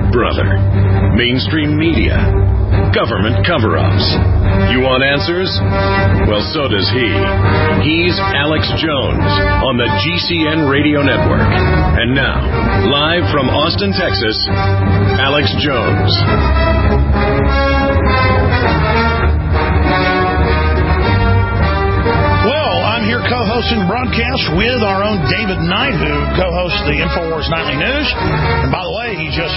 brother. Mainstream media. Government cover-ups. You want answers? Well, so does he. He's Alex Jones on the GCN Radio Network. And now, live from Austin, Texas, Alex Jones. Well, I'm here co-hosting the broadcast with our own David Knight, who co-hosts the InfoWars Nightly News. And by the way, he just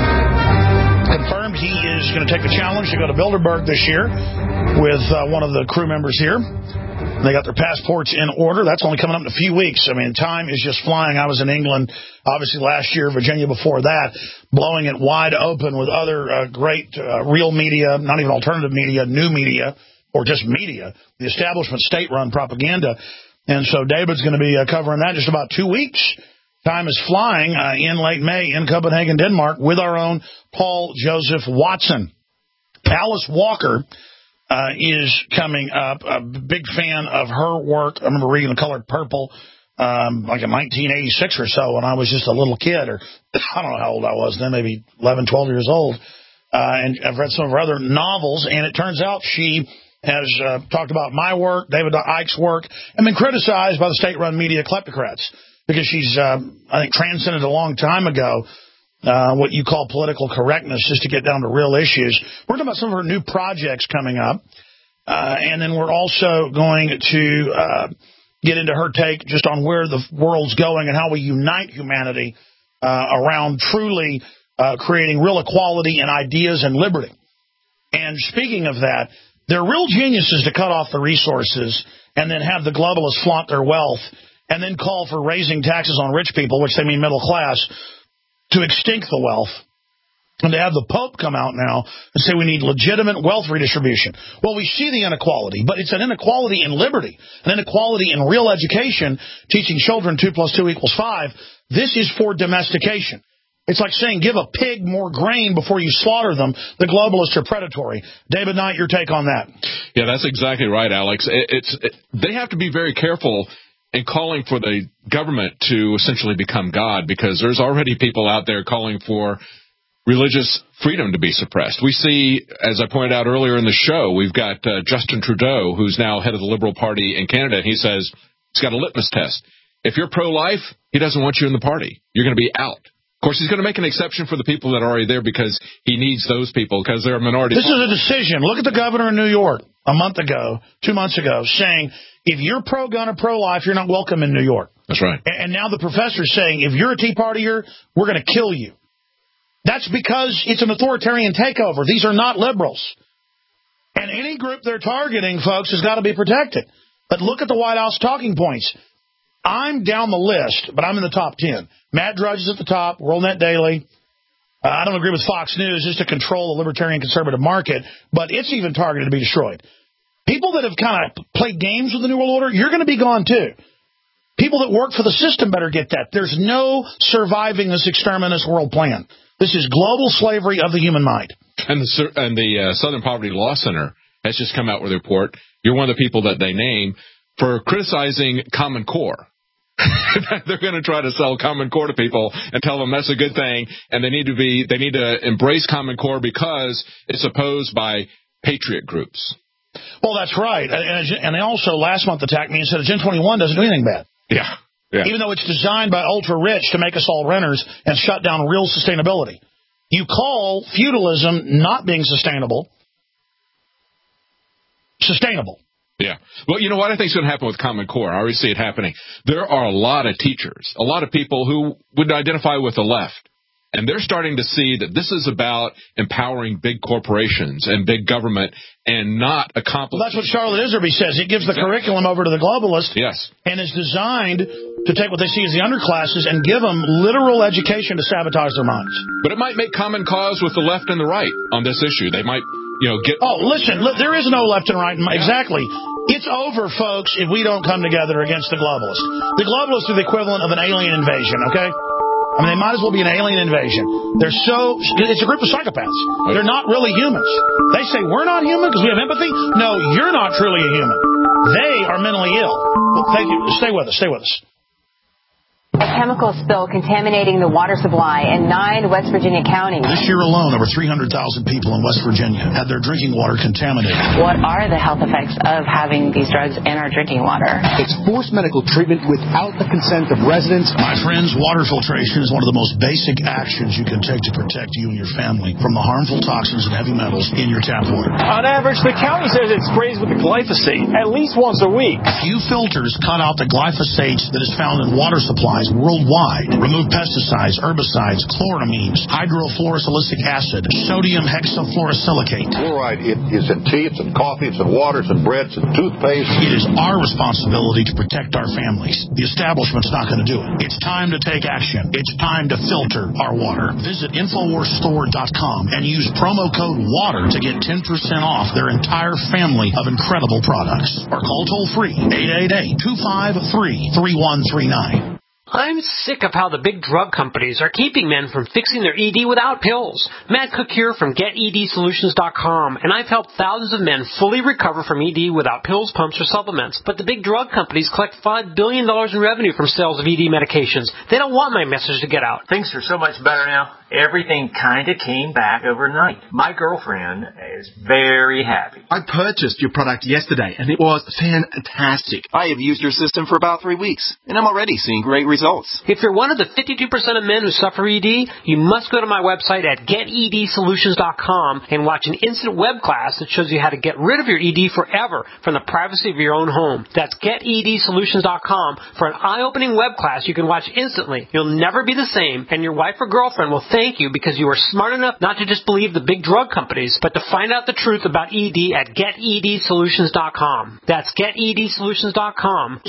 confirmed he is going to take the challenge to go to Bilderberg this year with one of the crew members here. They got their passports in order. That's only coming up in a few weeks. I mean, time is just flying. I was in England, obviously, last year, Virginia before that, blowing it wide open with other great real media, not even alternative media, new media, or just media, the establishment state-run propaganda. And so David's going to be covering that in just about 2 weeks. Time is flying in late May in Copenhagen, Denmark, with our own Paul Joseph Watson. Alice Walker is coming up, a big fan of her work. I remember reading The Color Purple like in 1986 or so when I was just a little kid, or I don't know how old I was then, maybe 11, 12 years old. And I've read some of her other novels, and it turns out she has talked about my work, David Icke's work, and been criticized by the state-run media kleptocrats because she's, I think, transcended a long time ago what you call political correctness, just to get down to real issues. We're talking about some of her new projects coming up, and then we're also going to get into her take just on where the world's going and how we unite humanity around truly creating real equality and ideas and liberty. And speaking of that, they're real geniuses to cut off the resources and then have the globalists flaunt their wealth and then call for raising taxes on rich people, which they mean middle class, to extinct the wealth. And to have the Pope come out now and say we need legitimate wealth redistribution. Well, we see the inequality, but it's an inequality in liberty, an inequality in real education, teaching children 2 + 2 = 5. This is for domestication. It's like saying give a pig more grain before you slaughter them. The globalists are predatory. David Knight, your take on that? Yeah, that's exactly right, Alex. They have to be very careful in calling for the government to essentially become God, because there's already people out there calling for religious freedom to be suppressed. We see, as I pointed out earlier in the show, we've got Justin Trudeau, who's now head of the Liberal Party in Canada, and he says he's got a litmus test. If you're pro-life, he doesn't want you in the party. You're going to be out. Of course, he's going to make an exception for the people that are already there because he needs those people because they're a minority. This is a decision. Look at the governor in New York a month ago, 2 months ago, saying if you're pro-gun or pro-life, you're not welcome in New York. That's right. And now the professor's saying if you're a Tea Partier, we're going to kill you. That's because it's an authoritarian takeover. These are not liberals. And any group they're targeting, folks, has got to be protected. But look at the White House talking points. I'm down the list, but I'm in the top 10. Matt Drudge is at the top, WorldNet Daily. I don't agree with Fox News just to control the libertarian conservative market, but it's even targeted to be destroyed. People that have kind of played games with the New World Order, you're going to be gone too. People that work for the system better get that. There's no surviving this exterminist world plan. This is global slavery of the human mind. And the Southern Poverty Law Center has just come out with a report. You're one of the people that they name for criticizing Common Core. They're going to try to sell Common Core to people and tell them that's a good thing, and they need to embrace Common Core because it's opposed by patriot groups. Well, that's right. And they also last month attacked me and said Agenda 21 doesn't do anything bad. Yeah. Even though it's designed by ultra-rich to make us all renters and shut down real sustainability. You call feudalism not being sustainable. Yeah. Well, you know what I think is going to happen with Common Core? I already see it happening. There are a lot of teachers, a lot of people who would identify with the left. And they're starting to see that this is about empowering big corporations and big government and not accomplishing. Well, that's what Charlotte Iserby says. It gives the curriculum over to the globalists. Yes. And is designed to take what they see as the underclasses and give them literal education to sabotage their minds. But it might make common cause with the left and the right on this issue. They might, get... Oh, listen, there is no left and right. Exactly. It's over, folks, if we don't come together against the globalists. The globalists are the equivalent of an alien invasion, okay? I mean, they might as well be an alien invasion. It's a group of psychopaths. They're not really humans. They say, we're not human because we have empathy. No, you're not truly a human. They are mentally ill. Well, thank you. Stay with us. A chemical spill contaminating the water supply in 9 West Virginia counties. This year alone, over 300,000 people in West Virginia had their drinking water contaminated. What are the health effects of having these drugs in our drinking water? It's forced medical treatment without the consent of residents. My friends, water filtration is one of the most basic actions you can take to protect you and your family from the harmful toxins and heavy metals in your tap water. On average, the county says it sprays with the glyphosate at least once a week. Few filters cut out the glyphosate that is found in water supplies worldwide. Remove pesticides, herbicides, chloramines, hydrofluorosilicic acid, sodium hexafluorosilicate. Fluoride, it is in tea, it's in coffee, it's in waters and breads and toothpaste. It is our responsibility to protect our families. The establishment's not going to do it. It's time to take action. It's time to filter our water. Visit InfoWarsStore.com and use promo code WATER to get 10% off their entire family of incredible products. Or call toll-free 888-253-3139. I'm sick of how the big drug companies are keeping men from fixing their ED without pills. Matt Cook here from GetEDSolutions.com, and I've helped thousands of men fully recover from ED without pills, pumps, or supplements. But the big drug companies collect $5 billion in revenue from sales of ED medications. They don't want my message to get out. Things are so much better now. Everything kind of came back overnight. My girlfriend is very happy. I purchased your product yesterday, and it was fantastic. I have used your system for about 3 weeks, and I'm already seeing great results. If you're one of the 52% of men who suffer ED, you must go to my website at GetEDSolutions.com and watch an instant web class that shows you how to get rid of your ED forever from the privacy of your own home. That's GetEDSolutions.com for an eye-opening web class you can watch instantly. You'll never be the same, and your wife or girlfriend will thank you because you are smart enough not to just believe the big drug companies, but to find out the truth about ED at GetEDSolutions.com. That's GetEDSolutions.com.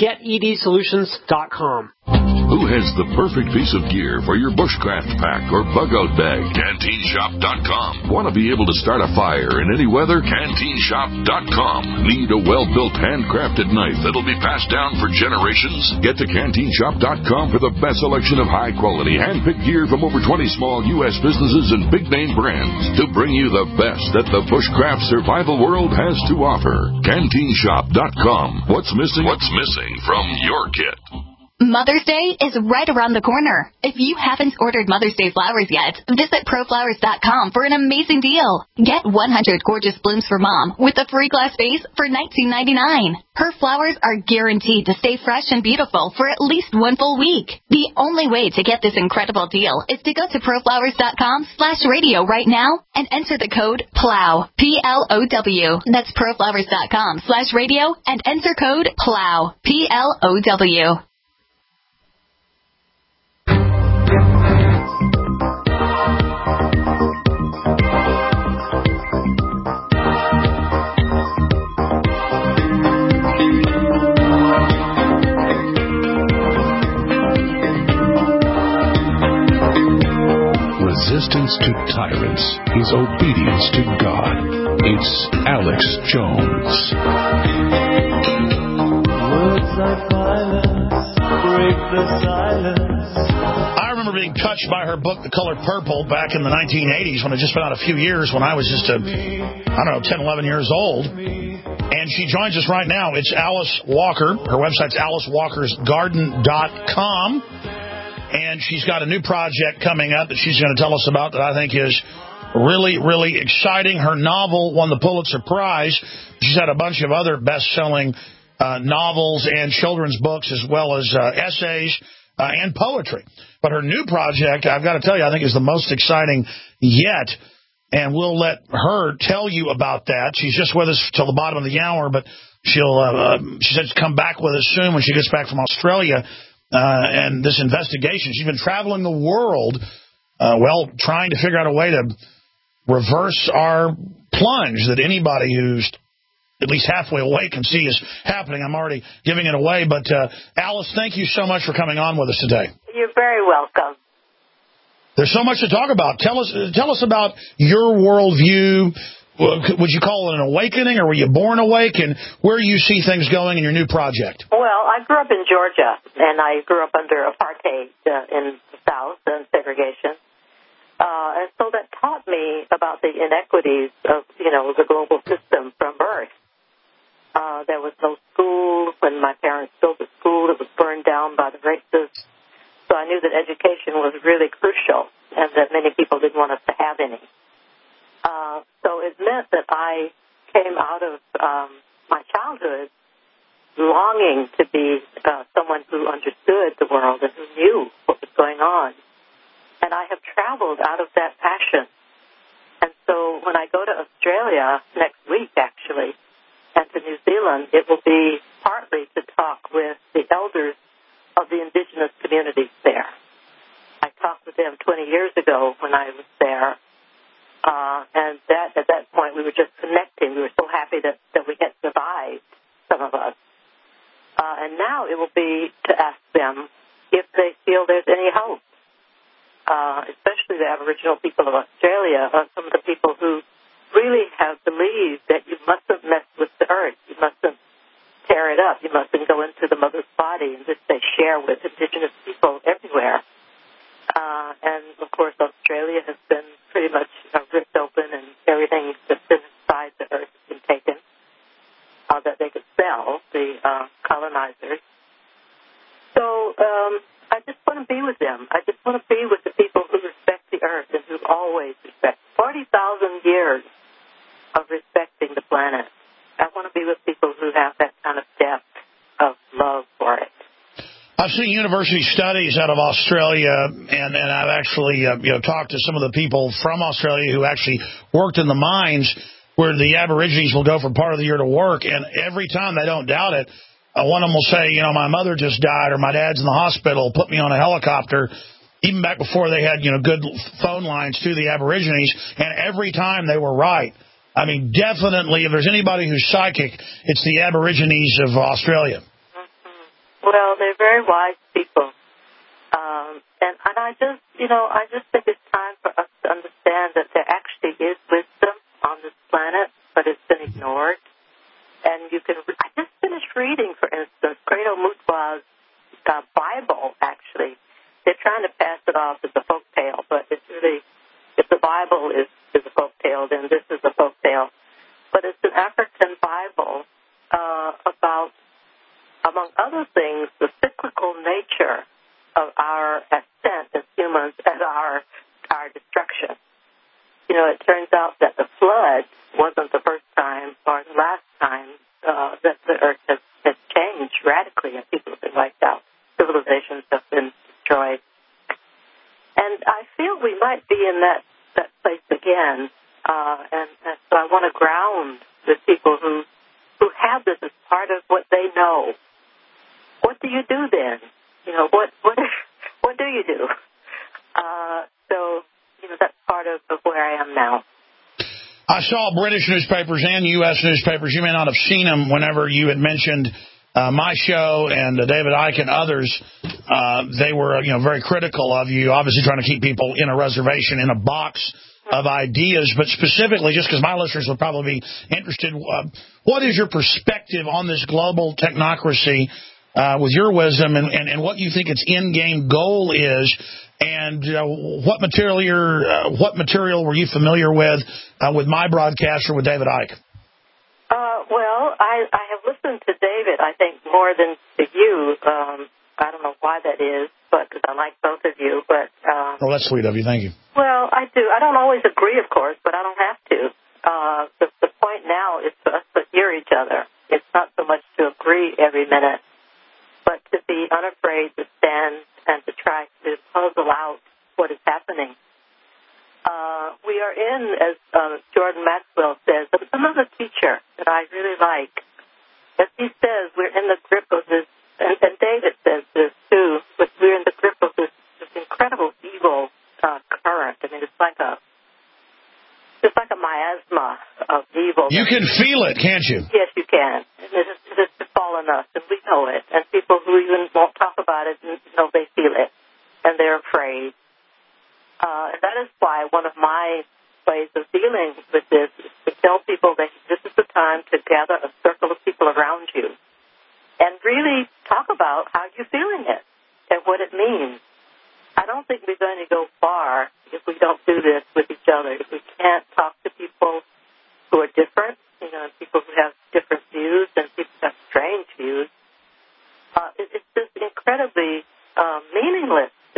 GetEDSolutions.com. Who has the perfect piece of gear for your bushcraft pack or bug-out bag? CanteenShop.com. Want to be able to start a fire in any weather? CanteenShop.com. Need a well-built, handcrafted knife that'll be passed down for generations? Get to CanteenShop.com for the best selection of high-quality, hand-picked gear from over 20 small U.S. businesses and big-name brands to bring you the best that the bushcraft survival world has to offer. CanteenShop.com. What's missing? What's missing from your kit? Mother's Day is right around the corner. If you haven't ordered Mother's Day flowers yet, visit ProFlowers.com for an amazing deal. Get 100 gorgeous blooms for Mom with a free glass vase for $19.99. Her flowers are guaranteed to stay fresh and beautiful for at least one full week. The only way to get this incredible deal is to go to ProFlowers.com/radio right now and enter the code PLOW, P-L-O-W. That's ProFlowers.com/radio and enter code PLOW, P-L-O-W. Resistance to tyrants is obedience to God. It's Alex Jones. Words like violence break the silence. I remember being touched by her book, The Color Purple, back in the 1980s when it just been out a few years when I was just 10, 11 years old. And she joins us right now. It's Alice Walker. Her website's AliceWalkersGarden.com. And she's got a new project coming up that she's going to tell us about that I think is really, really exciting. Her novel won the Pulitzer Prize. She's had a bunch of other best-selling novels and children's books as well as essays and poetry. But her new project, I've got to tell you, I think is the most exciting yet. And we'll let her tell you about that. She's just with us till the bottom of the hour, but she said she'll come back with us soon when she gets back from Australia. And this investigation, she's been traveling the world, trying to figure out a way to reverse our plunge that anybody who's at least halfway awake can see is happening. I'm already giving it away, but Alice, thank you so much for coming on with us today. You're very welcome. There's so much to talk about. Tell us about your worldview. Would you call it an awakening, or were you born awake, and where you see things going in your new project? Well, I grew up in Georgia, and I grew up under apartheid in the South and segregation. And so that taught me about the inequities of, the global system from birth. There was no school. When my parents built a school, it was burned down by the racists. So I knew that education was really crucial and that many people didn't want us to have any. So it meant that I came out of my childhood longing to be someone who understood the world and who knew what was going on. And I have traveled out of that passion. And so when I go to Australia next week, actually, and to New Zealand, it will be partly to talk with the elders of the indigenous communities there. I talked with them 20 years ago when I was there, and at that point we were just connecting. We were so happy that we had survived, some of us. And now it will be to ask them if they feel there's any hope, especially the Aboriginal people of Australia, some of the people who really have believed that you mustn't mess with the earth, you mustn't tear it up, you mustn't go into the mother's body, and this they share with indigenous people everywhere. And, of course, Australia has been pretty much ripped open and everything that's been inside the earth has been taken that they could sell, the colonizers. So I just want to be with them. I just want to be with the people who respect the earth and who always respect. 40,000 years of respecting the planet. I want to be with people who have that kind of depth of love for it. I've seen university studies out of Australia, and I've actually talked to some of the people from Australia who actually worked in the mines where the Aborigines will go for part of the year to work, and every time they don't doubt it, one of them will say, my mother just died or my dad's in the hospital, put me on a helicopter, even back before they had good phone lines to the Aborigines, and every time they were right. I mean, definitely, if there's anybody who's psychic, it's the Aborigines of Australia. Well, they're very wise people. And I just think it's time for us to understand that there actually is wisdom on this planet, but it's been ignored. And I just finished reading, for instance, Credo Mutwa's Bible, actually. They're trying to pass it off as a folk tale, but it's really, if the Bible is a folk tale, then this is a folk tale. But it's an African Bible about, among other things, the cyclical nature of our ascent as humans and our destruction. It turns out that the flood wasn't the first time or the last time that the earth has changed radically and people have been wiped out. Civilizations have been destroyed. And I feel we might be in that place again. And so I want to ground the people who have this as part of what they know. What do you do then? What do you do? So that's part of where I am now. I saw British newspapers and U.S. newspapers. You may not have seen them whenever you had mentioned my show and David Icke and others. They were very critical of you, obviously trying to keep people in a reservation, in a box of ideas. But specifically, just because my listeners would probably be interested, what is your perspective on this global technocracy with your wisdom and what you think its end-game goal is? And what material were you familiar with my broadcast or with David Icke? Well, I have listened to David, I think, more than to you. I don't know why that is, but because I like both of you. But well, that's sweet of you. Thank you. Well, I do. I don't always agree, of course, but I don't have to. The point now is for us to hear each other. It's not so much to agree every minute, but to be unafraid to stand and to try to puzzle out what is happening. We are in, as Jordan Maxwell says, another teacher that I really like. As he says, we're in the grip of this, and David says this too, but we're in the grip of this incredible evil current. I mean, it's like a miasma of evil. You can feel it, can't you? Yes, you can. It has befallen us, and we know it. And people who even won't talk about it know they feel it, and they're afraid. And that is why one of my ways of dealing with this is to tell people that this is the time to gather a circle of people around you and really talk about how you're feeling it and what it means. I don't think we're going to go far if we don't do this with each other. If we can't talk to people who are different, people who have different views and people who have strange views, it's just incredibly meaningless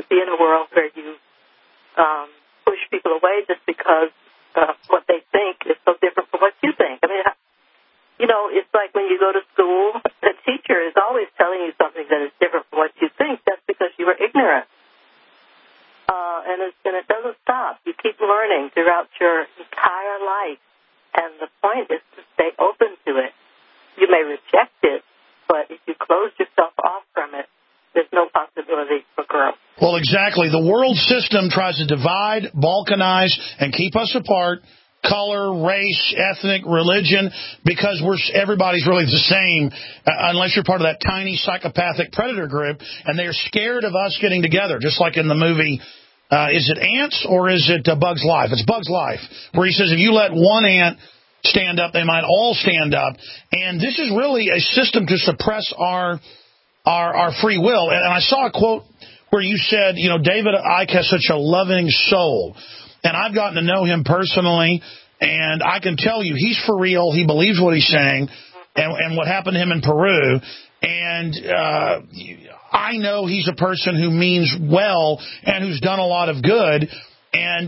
learning throughout your entire life, and the point is to stay open to it. You may reject it, but if you close yourself off from it, there's no possibility for growth. Well, exactly. The world system tries to divide, balkanize, and keep us apart. Color, race, ethnic, religion, because everybody's really the same, unless you're part of that tiny psychopathic predator group, and they're scared of us getting together, just like in the movie, is it Ants or is it Bug's Life? It's Bug's Life, where he says if you let one ant stand up, they might all stand up, and this is really a system to suppress our free will. And I saw a quote where you said, David Icke has such a loving soul. And I've gotten to know him personally, and I can tell you he's for real. He believes what he's saying, and what happened to him in Peru. And I know he's a person who means well and who's done a lot of good. And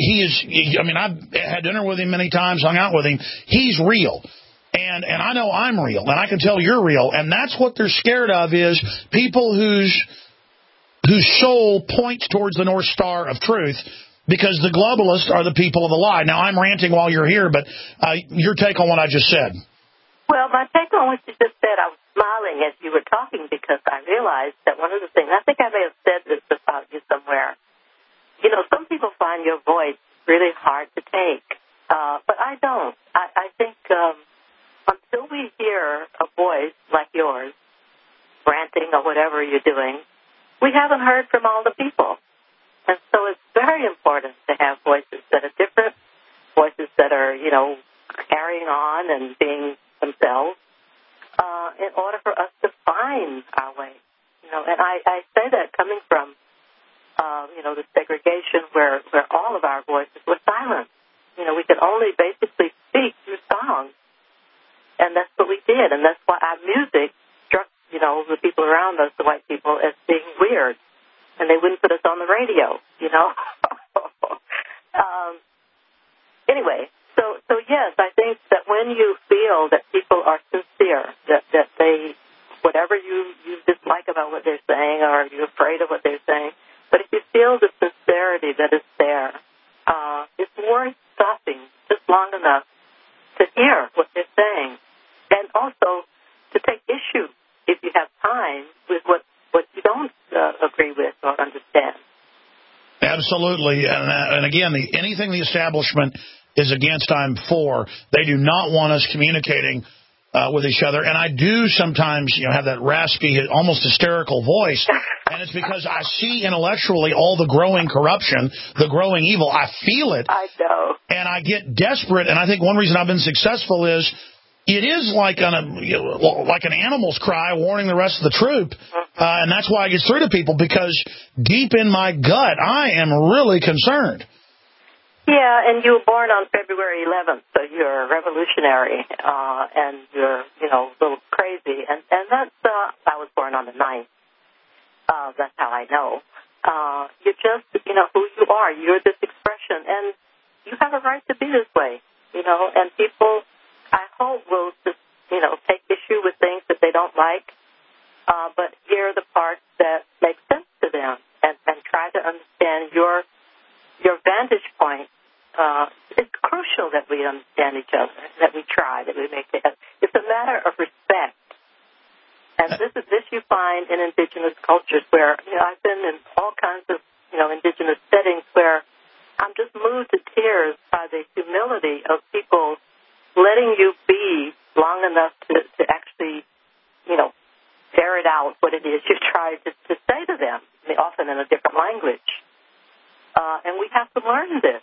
I've had dinner with him many times, hung out with him. He's real. And I know I'm real, and I can tell you're real. And that's what they're scared of, is people whose soul points towards the North Star of truth. Because the globalists are the people of the lie. Now, I'm ranting while you're here, but your take on what I just said. Well, my take on what you just said, I was smiling as you were talking because I realized that one of the things, I think I may have said this about you somewhere, some people find your voice really hard to take, but I don't. I think until we hear a voice like yours, ranting or whatever you're doing, we haven't heard from all the people. And so it's very important to have voices that are different, voices that are, carrying on and being themselves, in order for us to find our way. And I say that coming from, the segregation where all of our voices were silent. We could only basically speak through songs. And that's what we did. And that's why our music struck, the people around us, the white people, as being weird. And they wouldn't put us on the radio, Anyway, so yes, I think that when you feel that people are sincere, that they, whatever you dislike about what they're saying, or you're afraid of what they're saying, but if you feel the sincerity that is there, it's worth stopping just long enough to hear what they're saying, and also to take issue, if you have time, with what you don't agree with or understand. Absolutely. And again, anything the establishment is against, I'm for. They do not want us communicating with each other. And I do sometimes, have that raspy, almost hysterical voice. And it's because I see intellectually all the growing corruption, the growing evil. I feel it. I know. And I get desperate. And I think one reason I've been successful is it is like an animal's cry warning the rest of the troop. And that's why it gets through to people, because deep in my gut, I am really concerned. Yeah, and you were born on February 11th, so you're a revolutionary, and you're, a little crazy. And that's, I was born on the 9th. That's how I know. You're just, who you are. You're this expression, and you have a right to be this way, and people, I hope, will just, take issue with things that they don't like, but hear the parts that make sense to them, and try to understand your vantage point. It's crucial that we understand each other, that we try, that we make it. It's a matter of respect. And this you find in indigenous cultures where, I've been in all kinds of, indigenous settings where I'm just moved to tears by the humility of people letting you be long enough to actually, ferret out what it is you try to say to them, often in a different language. And we have to learn this.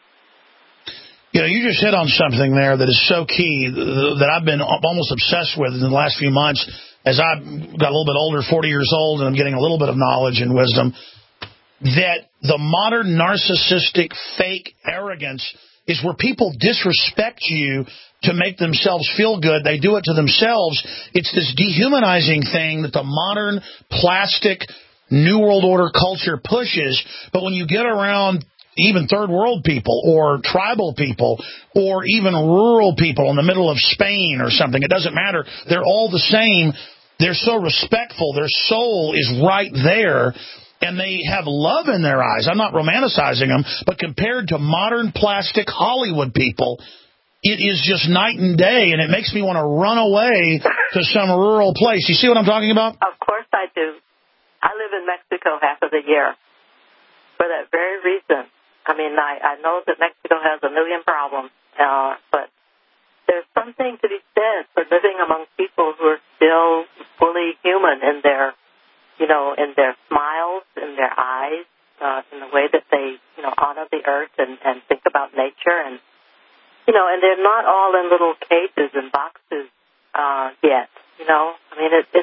You just hit on something there that is so key that I've been almost obsessed with in the last few months as I've got a little bit older, 40 years old, and I'm getting a little bit of knowledge and wisdom, that the modern narcissistic fake arrogance is where people disrespect you to make themselves feel good. They do it to themselves. It's this dehumanizing thing that the modern plastic New World Order culture pushes. But when you get around even third world people or tribal people or even rural people in the middle of Spain or something, it doesn't matter. They're all the same. They're so respectful. Their soul is right there. and they have love in their eyes. I'm not romanticizing them, but compared to modern plastic Hollywood people, it is just night and day, and it makes me want to run away to some rural place. You see what I'm talking about? Of course I do. I live in Mexico half of the year for that very reason. I mean, I know that Mexico has a million problems, but there's something to be said for living among people who are still fully human in their, in their smiles, in their eyes, in the way that they, honor the earth and think about nature. And, and they're not all in little cages and boxes yet, I mean, it's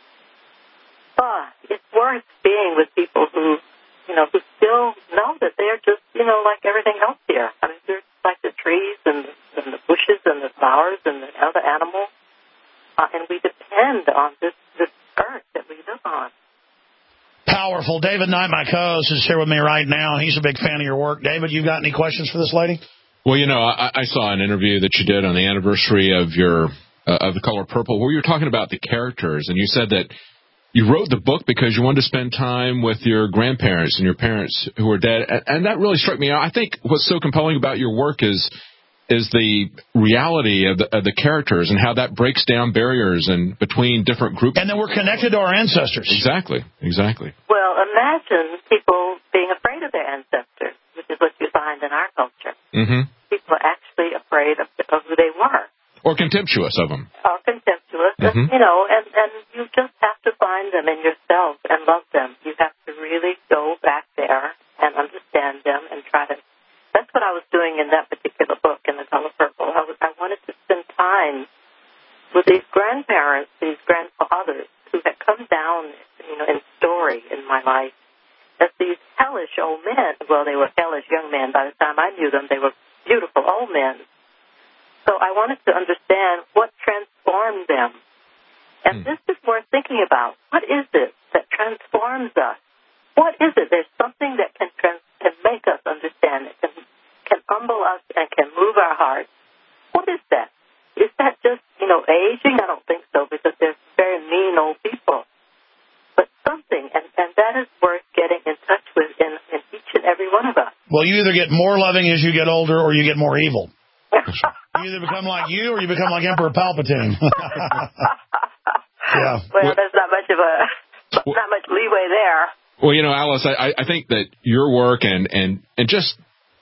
worth being with people who, who still know that they're just, like everything else here. I mean, they're like the trees and the bushes and the flowers and the other animals. And we depend on this earth that we live on. Powerful. David Knight, my co-host, is here with me right now. He's a big fan of your work. David, you got any questions for this lady? Well, I saw an interview that you did on the anniversary of your of The Color Purple, where you were talking about the characters, and you said that you wrote the book because you wanted to spend time with your grandparents and your parents who are dead, and that really struck me. I think what's so compelling about your work is the reality of the characters and how that breaks down barriers and between different groups. And then we're connected to our ancestors. Exactly. Well, imagine people being afraid of their ancestors, which is what you find in our culture. Mm-hmm. People are actually afraid of who they were. Or contemptuous of them. Or contemptuous. Mm-hmm. And you just have to find them in yourself and love them. You have to really go back there and understand them and try to. That's what I was doing in that particular book, in The Color Purple. I wanted to spend time with these grandparents, these grandfathers who had come down, in story in my life as these hellish old men. Well, they were hellish young men. By the time I knew them, they were beautiful old men. So I wanted to understand what transformed them. And this is worth thinking about. What is it that transforms us? What is it? There's something that can make us understand. It can humble us and can move our hearts. What is that? Is that just, aging? I don't think so, because they're very mean old people. But something, and that is worth getting in touch with in each and every one of us. Well, you either get more loving as you get older or you get more evil. You either become like you or you become like Emperor Palpatine. Yeah. Well, there's not much leeway there. Well, Alice, I think that your work and just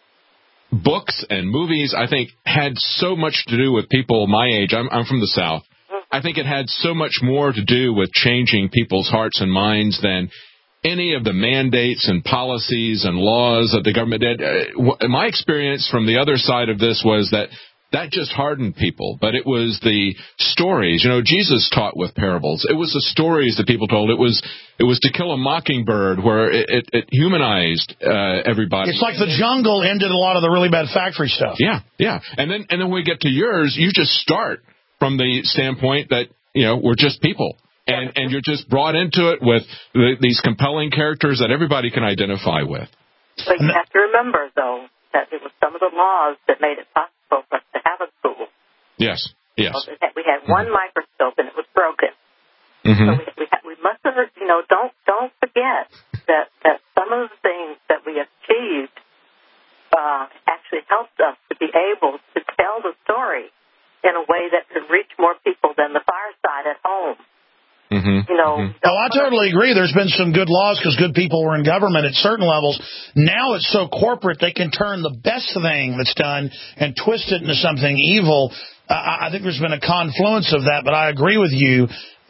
books and movies, I think, had so much to do with people my age. I'm from the South. I think it had so much more to do with changing people's hearts and minds than any of the mandates and policies and laws that the government did. My experience from the other side of this was that just hardened people, but it was the stories. Jesus taught with parables. It was the stories that people told. It was To Kill a Mockingbird, where it humanized everybody. It's like The Jungle ended a lot of the really bad factory stuff. Yeah. And then when we get to yours, you just start from the standpoint that we're just people. And you're just brought into it with these compelling characters that everybody can identify with. But you have to remember, though, that it was some of the laws that made it possible for us to have a school. Yes. We had one microscope, and it was broken. Mm-hmm. So we must have, don't forget that some of the things that we achieved actually helped us to be able to tell the story in a way that could reach more people than the fireside at home. Mm-hmm. Oh, I totally agree. There's been some good laws because good people were in government at certain levels. Now it's so corporate they can turn the best thing that's done and twist it into something evil. I think there's been a confluence of that, but I agree with you.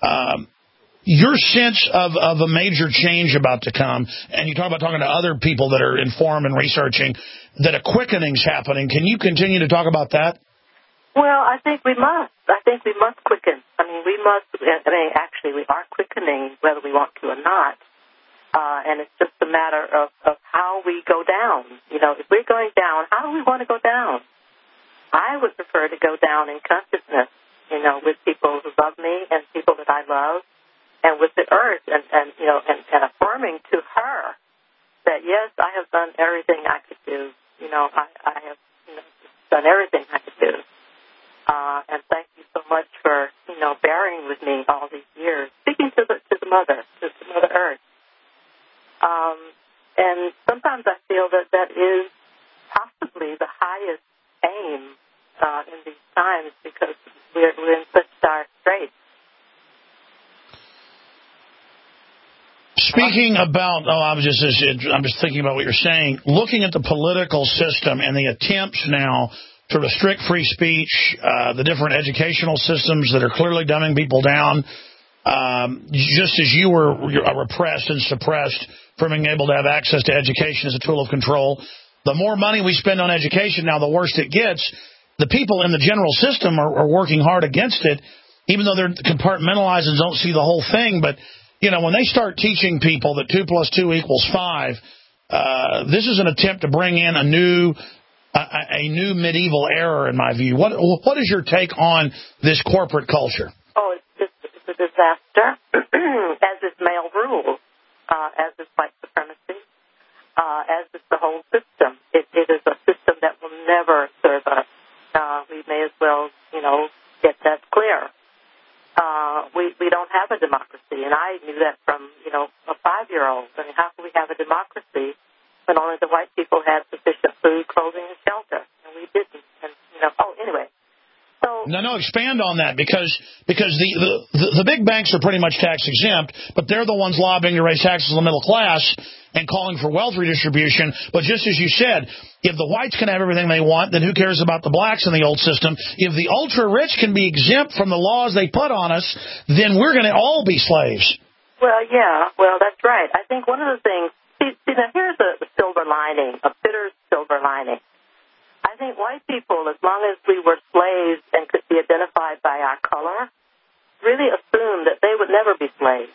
Your sense of a major change about to come, and you talk about talking to other people that are informed and researching, that a quickening's happening. Can you continue to talk about that? Well, I think we must. Quicken. We must. Actually, we are quickening whether we want to or not. And it's just a matter of how we go down. If we're going down, how do we want to go down? I would prefer to go down in consciousness, with people who love me and people that I love, and with the earth, and affirming to her that, yes, I have done everything I could do. I have done everything I could do. And thank you so much for, bearing with me all these years. Speaking to the Mother Earth. And sometimes I feel that is possibly the highest aim in these times because we're in such dire straits. Speaking about, I'm just thinking about what you're saying. Looking at the political system and the attempts now to restrict free speech, the different educational systems that are clearly dumbing people down, just as you were repressed and suppressed from being able to have access to education as a tool of control. The more money we spend on education now, the worse it gets. The people in the general system are working hard against it, even though they're compartmentalized and don't see the whole thing. But when they start teaching people that 2 + 2 = 5, this is an attempt to bring in a new medieval era, in my view. What is your take on this corporate culture? Oh, it's a disaster, as is male rule, as is white supremacy, as is the whole system. It is a system that will never serve us. We may as well, get that clear. We don't have a democracy, and I knew that from, a 5-year-old. I mean, how can we have a democracy when only the white people had sufficient food, clothing, and shelter, and we didn't? And, anyway. So No, expand on that, because the big banks are pretty much tax exempt, but they're the ones lobbying to raise taxes on the middle class and calling for wealth redistribution. But just as you said, if the whites can have everything they want, then who cares about the blacks in the old system? If the ultra-rich can be exempt from the laws they put on us, then we're going to all be slaves. Well, yeah, that's right. I think one of the things, see now here's a silver lining, a bitter silver lining. I think white people, as long as we were slaves and could be identified by our color, really assumed that they would never be slaves,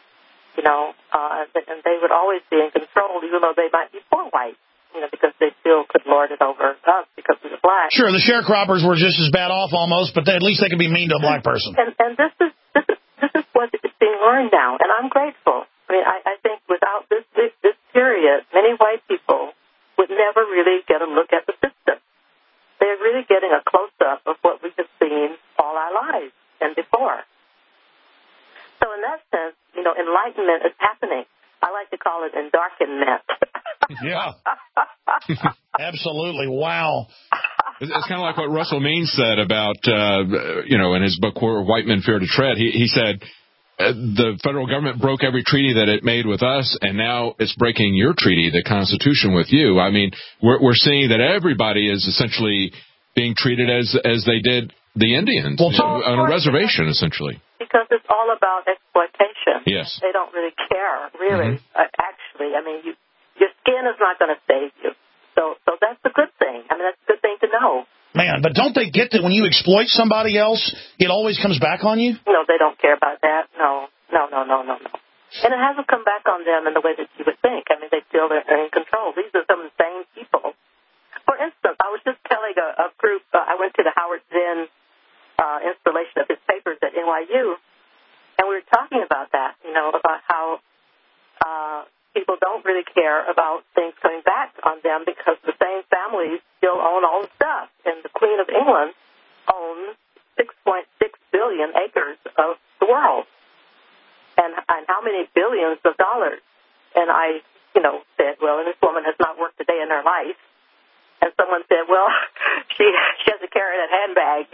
and they would always be in control, even though they might be poor white, because they still could lord it over us because we were black. Sure, the sharecroppers were just as bad off almost, but at least they could be mean to a black person. And this is what is being learned now, and I'm grateful. I mean, I think without this period, many white people would never really get a look at the system. They're really getting a close-up of what we have seen all our lives and before. So in that sense, enlightenment is happening. I like to call it endarkenment. Yeah. Absolutely. Wow. It's kind of like what Russell Means said about, in his book, Where White Men Fear to Tread. He said, the federal government broke every treaty that it made with us, and now it's breaking your treaty, the Constitution, with you. I mean, we're seeing that everybody is essentially being treated as they did the Indians, on a reservation, essentially. Because it's all about exploitation. Yes. They don't really care, really. Mm-hmm. Actually, I mean, your skin is not going to save you. So that's a good thing. I mean, that's a good thing to know. Man, but don't they get that when you exploit somebody else, it always comes back on you? No, they don't care about that. No. And it hasn't come back on them in the way that you would think. I mean, they feel they're in control. These are some of the same people. For instance, I was just telling a group, I went to the Howard Zinn installation of his papers at NYU, and we were talking about that, about how people don't really care about things coming back on them because the same families still own all the stuff. And the Queen of England owns 6.6 billion acres of the world. And how many billions of dollars? And I, said, well, and this woman has not worked a day in her life. And someone said, well, she has to carry that handbag,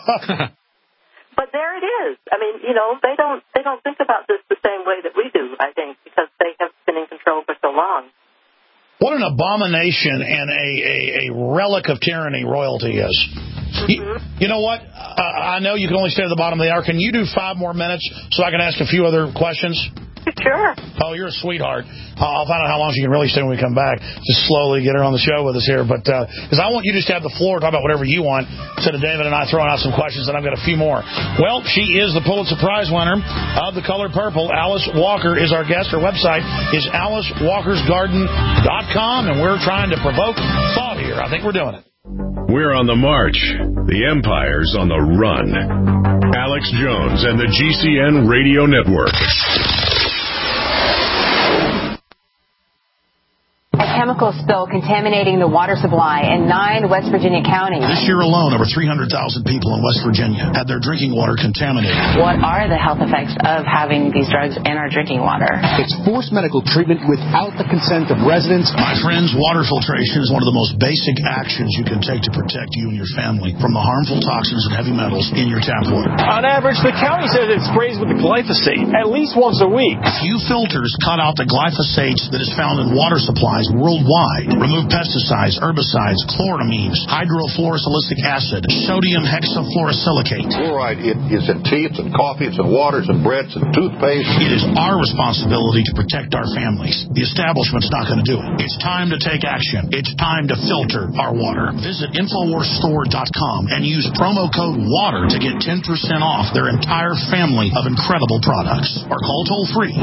But there it is. I mean, they don't think about this the same way that we do, I think, because they have been in control for so long. What an abomination and a relic of tyranny royalty is. Mm-hmm. You know what? I know you can only stay at the bottom of the hour. Can you do 5 more minutes so I can ask a few other questions? Sure. Oh, you're a sweetheart. I'll find out how long she can really stay when we come back. Just slowly get her on the show with us here. But because I want you just to have the floor, talk about whatever you want, instead of David and I throwing out some questions, and I've got a few more. Well, she is the Pulitzer Prize winner of The Color Purple. Alice Walker is our guest. Her website is AliceWalkersGarden.com, and we're trying to provoke thought here. I think we're doing it. We're on the march. The empire's on the run. Alex Jones and the GCN Radio Network. chemical spill contaminating the water supply in 9 West Virginia counties. This year alone, over 300,000 people in West Virginia had their drinking water contaminated. What are the health effects of having these drugs in our drinking water? It's forced medical treatment without the consent of residents. My friends, water filtration is one of the most basic actions you can take to protect you and your family from the harmful toxins and heavy metals in your tap water. On average, the county says it sprays with the glyphosate at least once a week. Few filters cut out the glyphosate that is found in water supplies worldwide. Remove pesticides, herbicides, chloramines, hydrofluorosilicic acid, sodium hexafluorosilicate. Fluoride is in tea, it's in coffee, it's in waters and breads and toothpaste. It is our responsibility to protect our families. The establishment's not going to do it. It's time to take action. It's time to filter our water. Visit InfoWarsStore.com and use promo code WATER to get 10% off their entire family of incredible products. Or call toll-free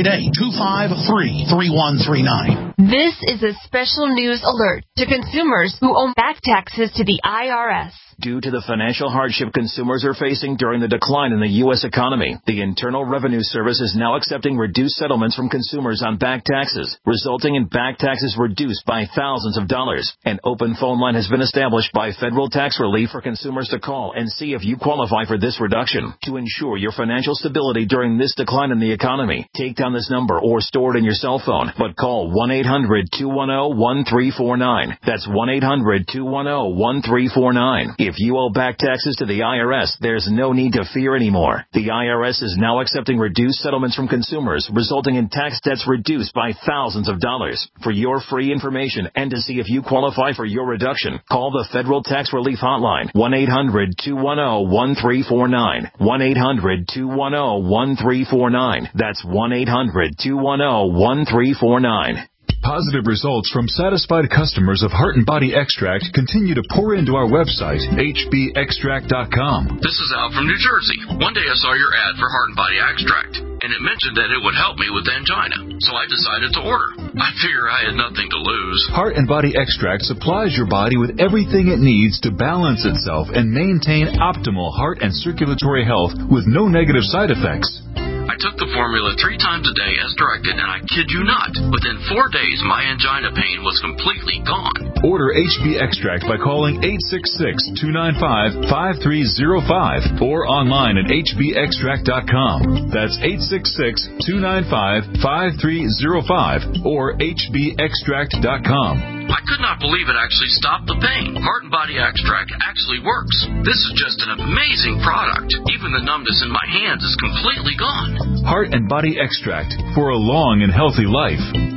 888-253-3139. This is a special news alert to consumers who owe back taxes to the IRS. Due to the financial hardship consumers are facing during the decline in the U.S. economy, the Internal Revenue Service is now accepting reduced settlements from consumers on back taxes, resulting in back taxes reduced by thousands of dollars. An open phone line has been established by Federal Tax Relief for consumers to call and see if you qualify for this reduction. To ensure your financial stability during this decline in the economy, take down this number or store it in your cell phone, but call 1-800-210-1349. That's 1-800-210-1349. If you owe back taxes to the IRS, there's no need to fear anymore. The IRS is now accepting reduced settlements from consumers, resulting in tax debts reduced by thousands of dollars. For your free information and to see if you qualify for your reduction, call the Federal Tax Relief Hotline, 1-800-210-1349. 1-800-210-1349. That's 1-800-210-1349. Positive results from satisfied customers of Heart and Body Extract continue to pour into our website, hbextract.com. This is Al from New Jersey. One day I saw your ad for Heart and Body Extract, and it mentioned that it would help me with angina, so I decided to order. I figure I had nothing to lose. Heart and Body Extract supplies your body with everything it needs to balance itself and maintain optimal heart and circulatory health with no negative side effects. I took the formula 3 times a day as directed, and I kid you not, within 4 days my angina pain was completely gone. Order HB Extract by calling 866-295-5305 or online at hbextract.com. That's 866-295-5305 or hbextract.com. I could not believe it actually stopped the pain. Heart and Body Extract actually works. This is just an amazing product. Even the numbness in my hands is completely gone. Heart and Body Extract for a long and healthy life.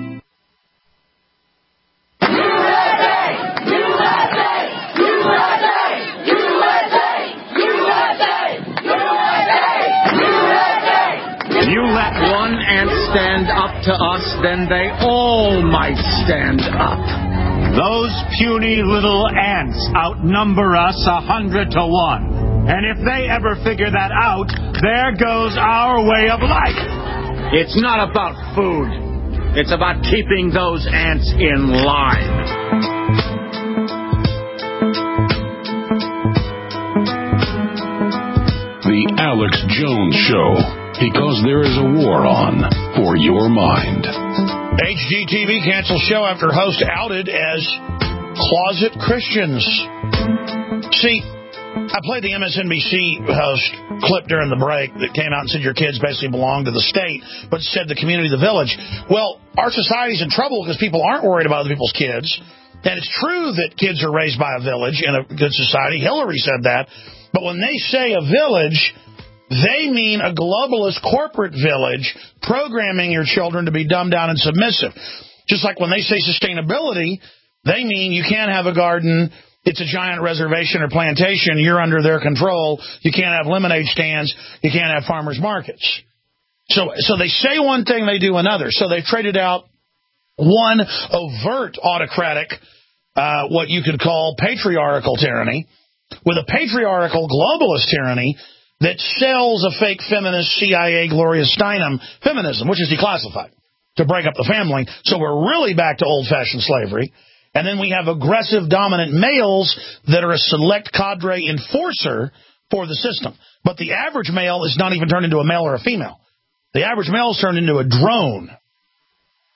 You let one ant stand up to us, then they all might stand up. Those puny little ants outnumber us 100 to 1. And if they ever figure that out, there goes our way of life. It's not about food. It's about keeping those ants in line. The Alex Jones Show, because there is a war on for your mind. HGTV cancels show after host outed as closet Christians. See, I played the MSNBC host clip during the break that came out and said your kids basically belong to the state, but said the community, the village. Well, our society's in trouble because people aren't worried about other people's kids. And it's true that kids are raised by a village in a good society. Hillary said that. But when they say a village, they mean a globalist corporate village programming your children to be dumbed down and submissive. Just like when they say sustainability, they mean you can't have a garden, it's a giant reservation or plantation, you're under their control, you can't have lemonade stands, you can't have farmers markets. So they say one thing, they do another. So they've traded out one overt autocratic, what you could call patriarchal tyranny, with a patriarchal globalist tyranny that sells a fake feminist CIA Gloria Steinem feminism, which is declassified, to break up the family. So we're really back to old-fashioned slavery. And then we have aggressive, dominant males that are a select cadre enforcer for the system. But the average male is not even turned into a male or a female. The average male is turned into a drone.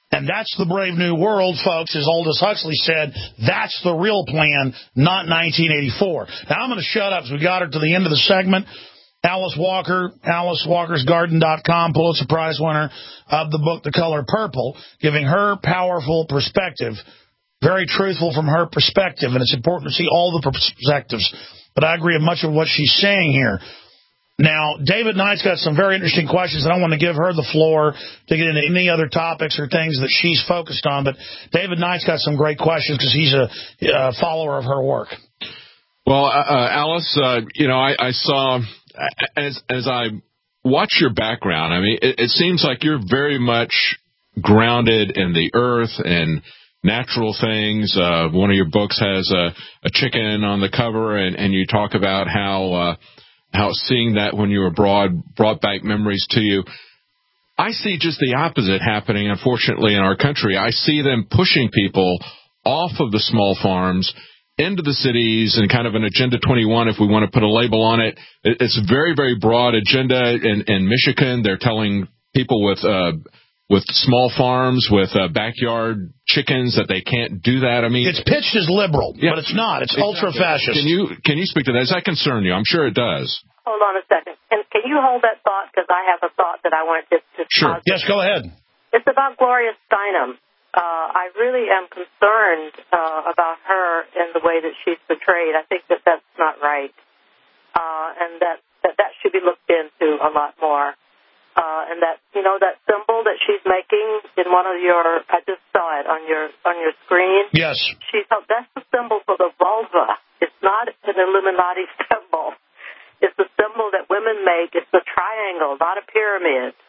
And that's the Brave New World, folks. As Aldous Huxley said, that's the real plan, not 1984. Now, I'm going to shut up as we got her to the end of the segment. Alice Walker, AliceWalkersGarden.com, Pulitzer Prize winner of the book The Color Purple, giving her powerful perspective, very truthful from her perspective, and it's important to see all the perspectives. But I agree with much of what she's saying here. Now, David Knight's got some very interesting questions, and I want to give her the floor to get into any other topics or things that she's focused on. But David Knight's got some great questions because he's a follower of her work. Well, Alice, I saw, as I watch your background, I mean, it seems like you're very much grounded in the earth and natural things. One of your books has a chicken on the cover, and you talk about how seeing that when you were abroad brought back memories to you. I see just the opposite happening, unfortunately, in our country. I see them pushing people off of the small farms into the cities and kind of an Agenda 21, if we want to put a label on it. It's a very, very broad agenda. In Michigan, they're telling people with small farms, with backyard chickens, that they can't do that. I mean, it's pitched as liberal, but it's not. It's ultra-fascist. Can you speak to that? Does that concern you? I'm sure it does. Hold on a second. Can you hold that thought? Because I have a thought that I want to Sure. Yes, go ahead. It's about Gloria Steinem. I really am concerned about her and the way that she's portrayed. I think that that's not right, and that should be looked into a lot more. And that that symbol that she's making in one of your, I just saw it on your screen. Yes. That's the symbol for the vulva. It's not an Illuminati symbol. It's the symbol that women make. It's the triangle, not a pyramid.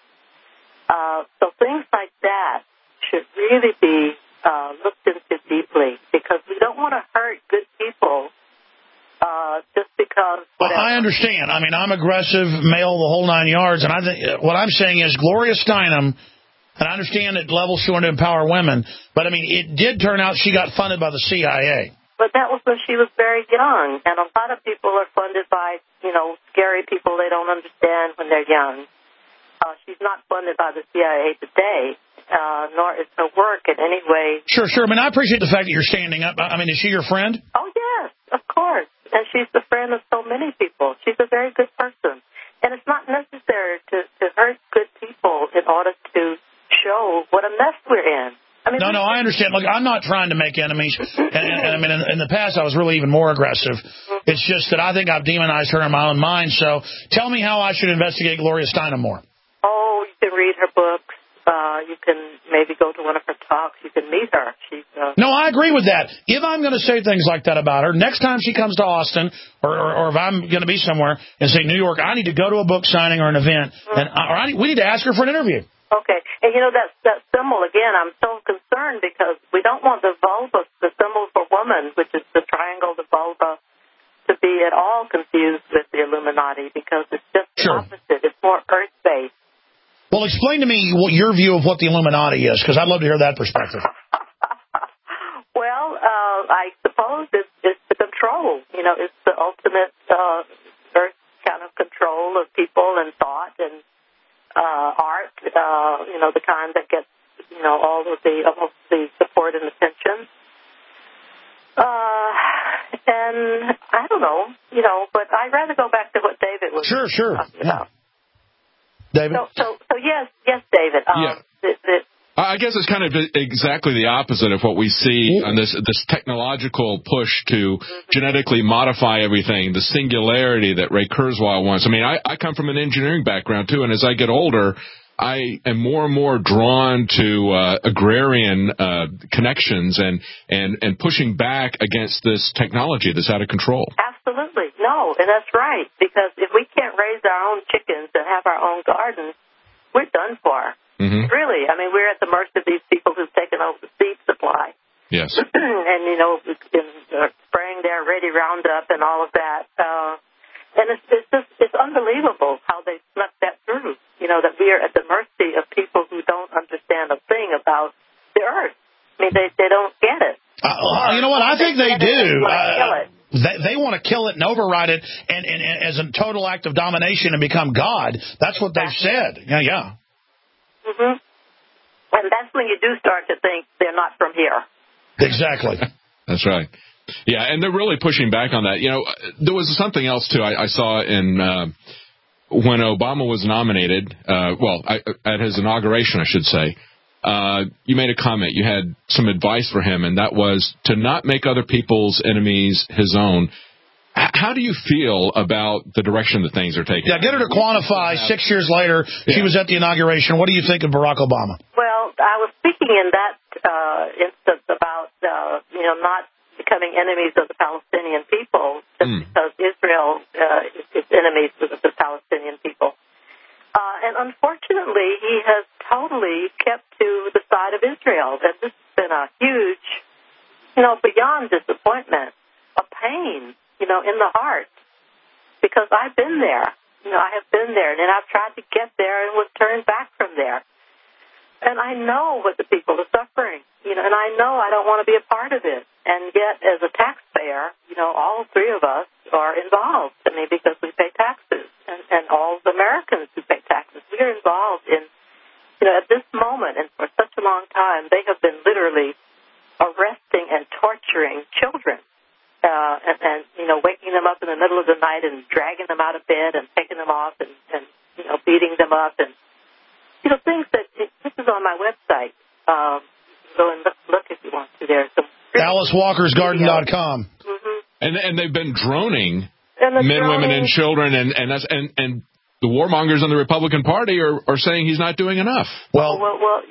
So things like that should really be looked into deeply, because we don't want to hurt good people just because. Well, I understand. I mean, I'm aggressive, male, the whole 9 yards, and I think what I'm saying is Gloria Steinem, and I understand that levels she wanted to empower women, but I mean, it did turn out she got funded by the CIA. But that was when she was very young, and a lot of people are funded by, scary people they don't understand when they're young. She's not funded by the CIA today, nor is her work in any way. Sure. I mean, I appreciate the fact that you're standing up. I mean, is she your friend? Oh, yes, of course. And she's the friend of so many people. She's a very good person. And it's not necessary to hurt good people in order to show what a mess we're in. I mean, no, I understand. Look, I'm not trying to make enemies. And I mean, in the past, I was really even more aggressive. Mm-hmm. It's just that I think I've demonized her in my own mind. So tell me how I should investigate Gloria Steinem more. Oh, you can read her books. You can maybe go to one of her talks. You can meet her. No, I agree with that. If I'm going to say things like that about her, next time she comes to Austin, or if I'm going to be somewhere and say New York, I need to go to a book signing or an event, and we need to ask her for an interview. Okay. And, that symbol, again, I'm so concerned because we don't want the vulva, the symbol for woman, which is the triangle, the vulva, to be at all confused with the Illuminati, because it's just the opposite. It's more earth-based. Well, explain to me your view of what the Illuminati is, because I'd love to hear that perspective. Well, I suppose it's the control. It's the ultimate earth kind of control of people and thought and art. The kind that gets all of almost the support and attention. And I don't know, but I'd rather go back to what David was talking about. David? So yes, David. I guess it's kind of exactly the opposite of what we see on this technological push to genetically modify everything, the singularity that Ray Kurzweil wants. I mean, I come from an engineering background, too, and as I get older, I am more and more drawn to agrarian connections and pushing back against this technology that's out of control. Absolutely. No, and that's right, because if we can't raise our own chickens and have our own gardens, we're done for. Mm-hmm. Really. I mean, we're at the mercy of these people who've taken over the seed supply. Yes. And, spraying their ready Roundup and all of that. And it's unbelievable how they snuck that through, that we are at the mercy of people who don't understand a thing about the earth. I mean, they don't get it. You know what? I think they do. They want to kill it and override it and as a total act of domination and become God. That's what they've said. Yeah. Mm-hmm. And that's when you do start to think they're not from here. Exactly. That's right. Yeah, and they're really pushing back on that. You know, there was something else, too, I saw in when Obama was nominated, at his inauguration, I should say, you made a comment. You had some advice for him, and that was to not make other people's enemies his own. How do you feel about the direction that things are taking? Yeah, get her to quantify 6 years later. She was at the inauguration. What do you think of Barack Obama? Well, I was speaking in that instance about, not becoming enemies of the Palestinian people just because Israel is enemies of the Palestinian people. And unfortunately, he has totally kept to the side of Israel. And this has been a huge, beyond disappointment, a pain, in the heart. Because I've been there. I have been there. And then I've tried to get there and was turned back from there. And I know what the people are suffering, and I know I don't want to be a part of it. And yet, as a taxpayer, all three of us are involved. I mean, because we pay taxes, and all the Americans who pay taxes, we are involved in, at this moment and for such a long time, they have been literally arresting and torturing children, and waking them up in the middle of the night and dragging them out of bed and taking them off and beating them up and. Things that, this is on my website. Go and look if you want to. There's some AliceWalkersGarden.com. Mm-hmm. And they've been droning men, women, and children, and the warmongers in the Republican Party are saying he's not doing enough. Well,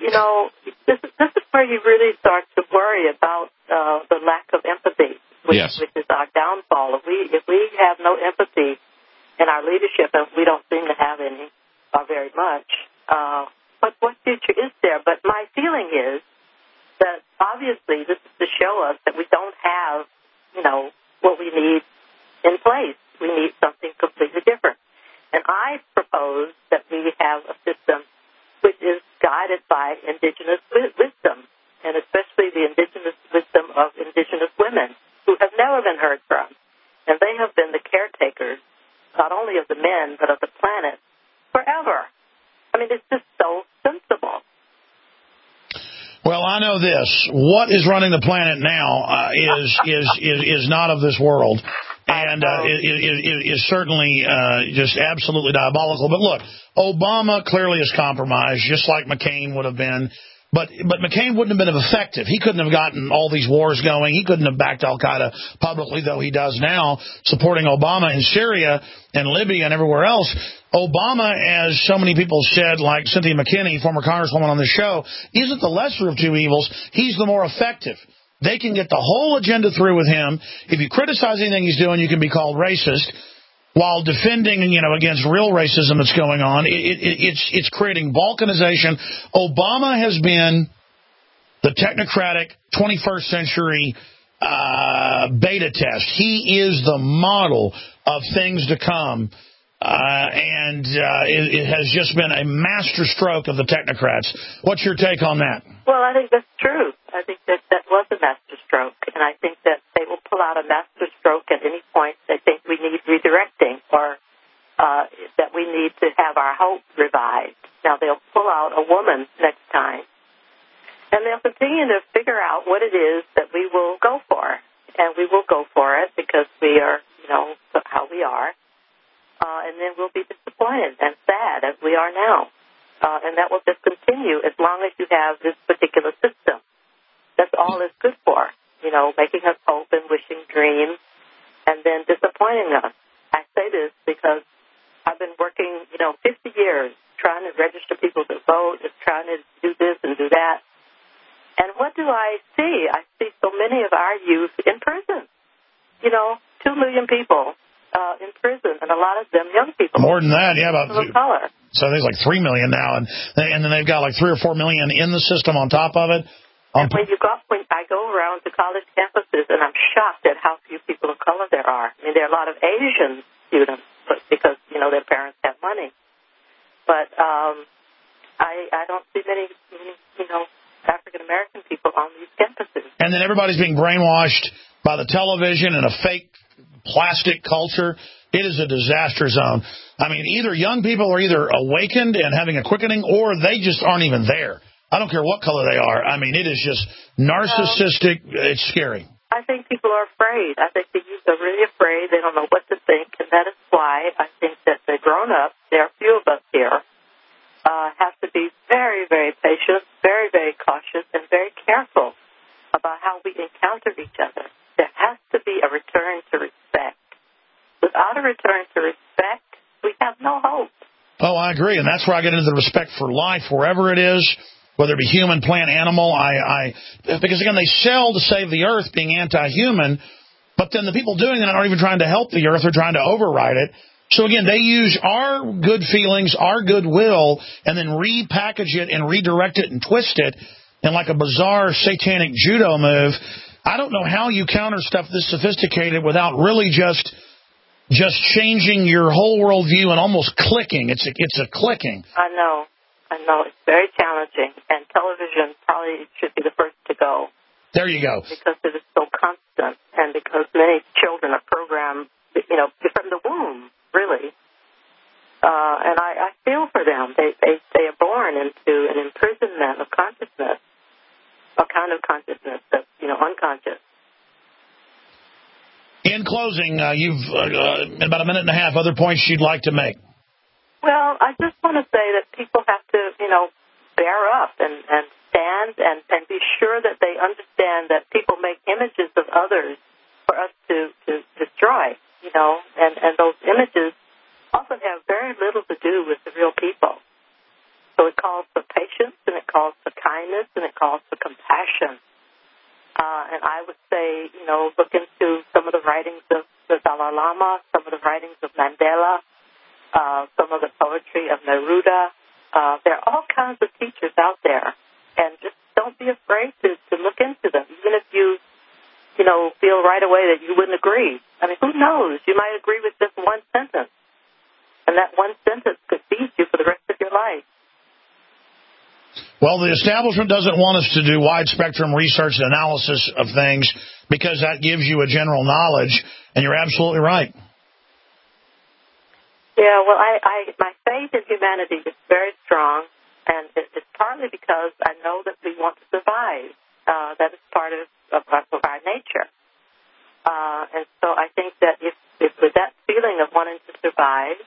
this is where you really start to worry about the lack of empathy, which is our downfall. If we have no empathy in our leadership, and we don't seem to have any or very much. But what future is there? But my feeling is that obviously this is to show us that we don't have, what we need in place. We need something completely different. And I propose that we have a system which is guided by indigenous wisdom, and especially the indigenous wisdom of indigenous women who have never been heard from. And they have been the caretakers, not only of the men, but of the planet forever. I mean, it's just so sensible. Well, I know this. What is running the planet now is not of this world, and is certainly just absolutely diabolical. But look, Obama clearly is compromised, just like McCain would have been. But McCain wouldn't have been effective. He couldn't have gotten all these wars going. He couldn't have backed al-Qaeda publicly, though he does now, supporting Obama in Syria and Libya and everywhere else. Obama, as so many people said, like Cynthia McKinney, former congresswoman on the show, isn't the lesser of two evils. He's the more effective. They can get the whole agenda through with him. If you criticize anything he's doing, you can be called racist. While defending, against real racism that's going on, it's creating balkanization. Obama has been the technocratic 21st century beta test. He is the model of things to come, and it has just been a master stroke of the technocrats. What's your take on that? Well, I think that's true. I think that was a master stroke, and I think that they will pull out a master stroke at any point they think we need redirecting or that we need to have our hope revived. Now, they'll pull out a woman next time, and they'll continue to figure out what it is that we will go for, and we will go for it because we are, how we are, and then we'll be disappointed and sad as we are now. And that will just continue as long as you have this particular system. That's all it's good for, making us hope and wishing dreams and then disappointing us. I say this because I've been working, 50 years trying to register people to vote, just trying to do this and do that. And what do I see? I see so many of our youth in prison. 2 million people in prison, and a lot of them young people. More than that, yeah, about color. So there's like 3 million now, and then they've got like 3 or 4 million in the system on top of it. And when I go around to college campuses, and I'm shocked at how few people of color there are. I mean, there are a lot of Asian students, but because their parents have money. But I don't see many African American people on these campuses. And then everybody's being brainwashed by the television and a fake plastic culture. It is a disaster zone. I mean, either young people are either awakened and having a quickening, or they just aren't even there. I don't care what color they are. I mean, it is just narcissistic. It's scary. I think people are afraid. I think the youth are really afraid. They don't know what to think, and that is why I think that the grown-ups, there are a few of us here, have to be very, very patient, very, very cautious, and very careful about how we encounter each other. There has to be a return to respect. Without a return to respect, we have no hope. Oh, I agree, and that's where I get into the respect for life, wherever it is, whether it be human, plant, animal. Because, again, they sell to save the earth being anti-human, but then the people doing it aren't even trying to help the earth. They're trying to override it. So, again, they use our good feelings, our goodwill, and then repackage it and redirect it and twist it in like a bizarre satanic judo move. I don't know how you counter stuff this sophisticated without really just changing your whole worldview and almost clicking. It's a clicking. I know. It's very challenging, and television probably should be the first to go. There you go. Because it is so constant, and because many children are programmed, from the womb, really. And I feel for them. They are born into an imprisonment of consciousness, a kind of consciousness that's, unconscious. In closing, you've in about a minute and a half, other points you'd like to make. Well, I just want to say that people have to, bear up and stand and be sure that they understand that people make images of others for us to destroy, and those images often have very little to do with the real people. So it calls for patience, and it calls for kindness, and it calls for compassion. And I would say, look into some of the writings of the Dalai Lama, some of the writings of Mandela, some of the poetry of Neruda. There are all kinds of teachers out there, and just don't be afraid to look into them, even if you feel right away that you wouldn't agree. I mean, who knows? You might agree with just one sentence, and that one sentence could feed you for the rest of your life. Well, the establishment doesn't want us to do wide-spectrum research and analysis of things because that gives you a general knowledge, and you're absolutely right. Yeah, well, my faith in humanity is very strong, and it's partly because I know that we want to survive. That is part of our nature. And so I think that if with that feeling of wanting to survive,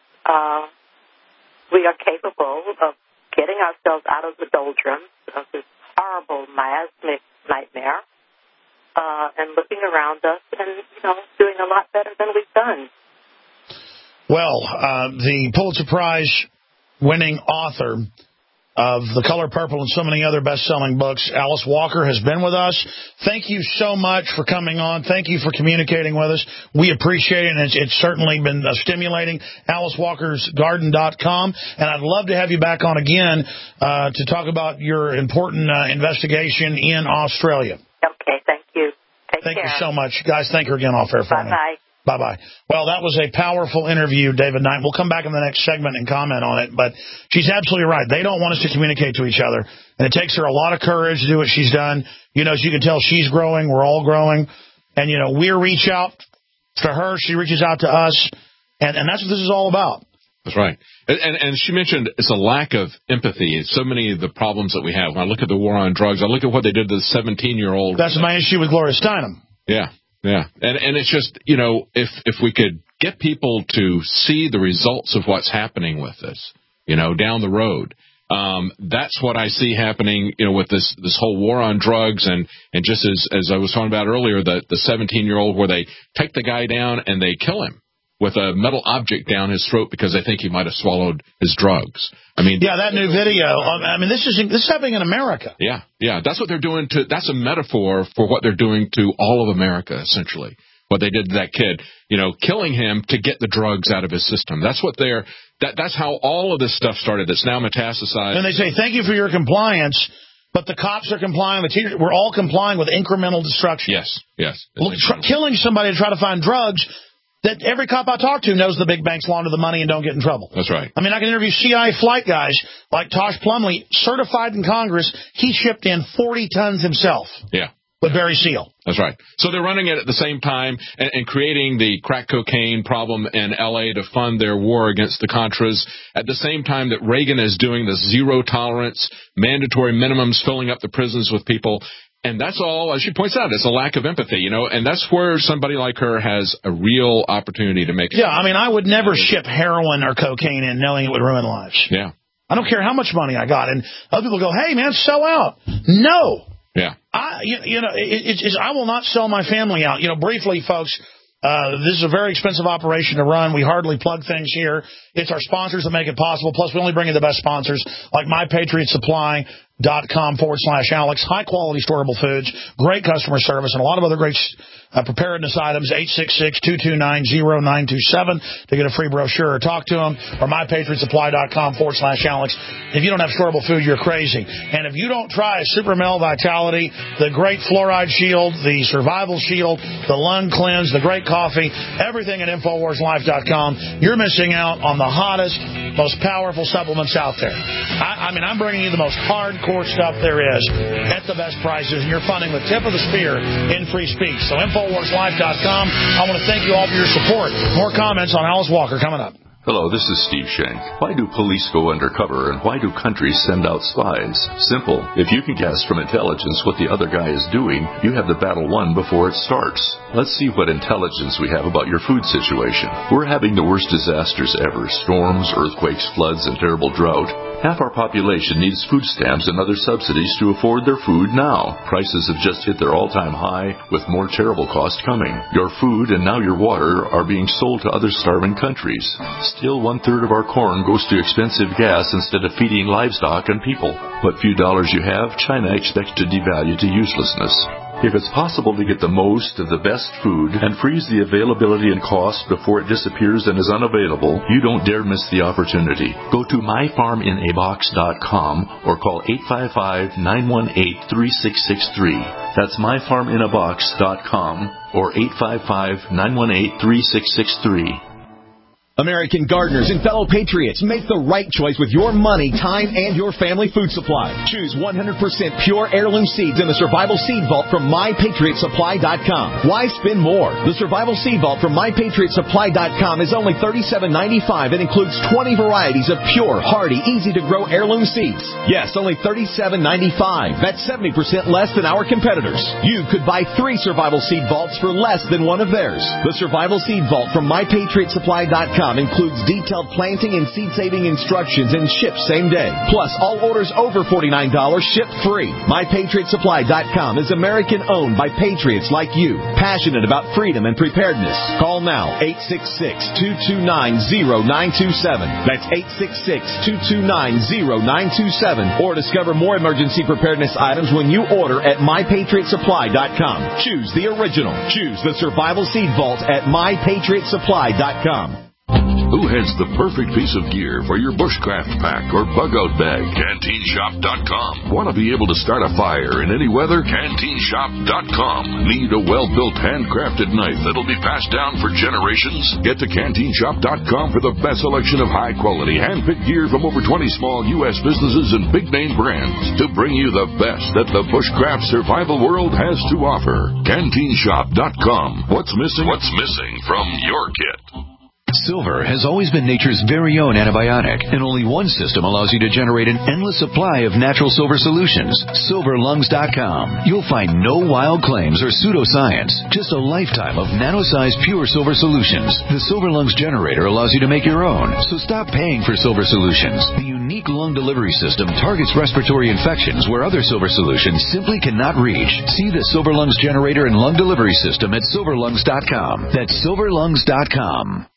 we are capable of getting ourselves out of the doldrums of this horrible miasmic nightmare and looking around us and, doing a lot better than we've done. Well, the Pulitzer Prize-winning author of The Color Purple and so many other best-selling books, Alice Walker, has been with us. Thank you so much for coming on. Thank you for communicating with us. We appreciate it, and it's certainly been stimulating. AliceWalkersGarden.com. And I'd love to have you back on again to talk about your important investigation in Australia. Okay, thank you. Take care. Thank you so much. Guys, thank her again off air for me. Bye-bye. Bye-bye. Well, that was a powerful interview, David Knight. We'll come back in the next segment and comment on it, but she's absolutely right. They don't want us to communicate to each other, and it takes her a lot of courage to do what she's done. As you can tell, she's growing. We're all growing, and, we reach out to her. She reaches out to us, and that's what this is all about. That's right. And she mentioned it's a lack of empathy. So many of the problems that we have. When I look at the war on drugs, I look at what they did to the 17-year-old. That's my issue with Gloria Steinem. Yeah. Yeah, and it's just, if we could get people to see the results of what's happening with this, down the road, that's what I see happening, with this whole war on drugs and just as I was talking about earlier, the 17-year-old where they take the guy down and they kill him with a metal object down his throat because they think he might have swallowed his drugs. Yeah, that new video. This is happening in America. Yeah, that's what they're doing that's a metaphor for what they're doing to all of America, essentially. What they did to that kid, killing him to get the drugs out of his system. That's what that's how all of this stuff started. It's now metastasized. And they say, thank you for your compliance, but the cops are complying, the teachers, we're all complying with incremental destruction. Yes. Killing somebody to try to find drugs. That every cop I talk to knows the big banks launder the money and don't get in trouble. That's right. I can interview CIA flight guys like Tosh Plumlee, certified in Congress. He shipped in 40 tons himself. Yeah. with Barry Seal. That's right. So they're running it at the same time and creating the crack cocaine problem in L.A. to fund their war against the Contras at the same time that Reagan is doing the zero tolerance, mandatory minimums, filling up the prisons with people. And that's all, as she points out, it's a lack of empathy, and that's where somebody like her has a real opportunity to make it. Yeah, I mean, I would never ship heroin or cocaine in knowing it would ruin lives. Yeah. I don't care how much money I got. And other people go, hey, man, sell out. No. Yeah. I will not sell my family out. Briefly, folks, this is a very expensive operation to run. We hardly plug things here. It's our sponsors that make it possible. Plus, we only bring in the best sponsors like MyPatriotSupply.com/Alex. High-quality storable foods, great customer service, and a lot of other great preparedness items. 866-229-0927 to get a free brochure or talk to them, or MyPatriotSupply.com/Alex. If you don't have storable food, you're crazy. And if you don't try Super Male Vitality, the great Fluoride Shield, the Survival Shield, the Lung Cleanse, the great coffee, everything at InfoWarsLife.com, you're missing out on the hottest, most powerful supplements out there. I mean, I'm bringing you the most hardcore stuff there is at the best prices, and you're funding the tip of the spear in free speech. So InfoWarsLife.com. I want to thank you all for your support. More comments on Alice Walker coming up. Hello, this is Steve Shank. Why do police go undercover, and why do countries send out spies? Simple. If you can guess from intelligence what the other guy is doing, you have the battle won before it starts. Let's see what intelligence we have about your food situation. We're having the worst disasters ever. Storms, earthquakes, floods, and terrible drought. Half our population needs food stamps and other subsidies to afford their food now. Prices have just hit their all-time high, with more terrible costs coming. Your food and now your water are being sold to other starving countries. Still, 1/3 of our corn goes to expensive gas instead of feeding livestock and people. What few dollars you have, China expects to devalue to uselessness. If it's possible to get the most of the best food and freeze the availability and cost before it disappears and is unavailable, you don't dare miss the opportunity. Go to myfarminabox.com or call 855-918-3663. That's myfarminabox.com or 855-918-3663. American gardeners and fellow patriots, make the right choice with your money, time, and your family food supply. Choose 100% pure heirloom seeds in the Survival Seed Vault from MyPatriotSupply.com. Why spend more? The Survival Seed Vault from MyPatriotSupply.com is only $37.95 and includes 20 varieties of pure, hardy, easy-to-grow heirloom seeds. Yes, only $37.95. That's 70% less than our competitors. You could buy 3 Survival Seed Vaults for less than one of theirs. The Survival Seed Vault from MyPatriotSupply.com includes detailed planting and seed-saving instructions and ships same day. Plus, all orders over $49 ship free. MyPatriotSupply.com is American-owned by patriots like you, passionate about freedom and preparedness. Call now, 866-229-0927. That's 866-229-0927. Or discover more emergency preparedness items when you order at MyPatriotSupply.com. Choose the original. Choose the Survival Seed Vault at MyPatriotSupply.com. Who has the perfect piece of gear for your bushcraft pack or bug-out bag? CanteenShop.com. Want to be able to start a fire in any weather? CanteenShop.com. Need a well-built, handcrafted knife that'll be passed down for generations? Get to CanteenShop.com for the best selection of high-quality, hand-picked gear from over 20 small U.S. businesses and big-name brands to bring you the best that the bushcraft survival world has to offer. CanteenShop.com. What's missing from your kit? Silver has always been nature's very own antibiotic, and only one system allows you to generate an endless supply of natural silver solutions. SilverLungs.com. You'll find no wild claims or pseudoscience, just a lifetime of nano-sized pure silver solutions. The Silver Lungs generator allows you to make your own, so stop paying for silver solutions. The unique lung delivery system targets respiratory infections where other silver solutions simply cannot reach. See the Silver Lungs generator and lung delivery system at SilverLungs.com. That's SilverLungs.com.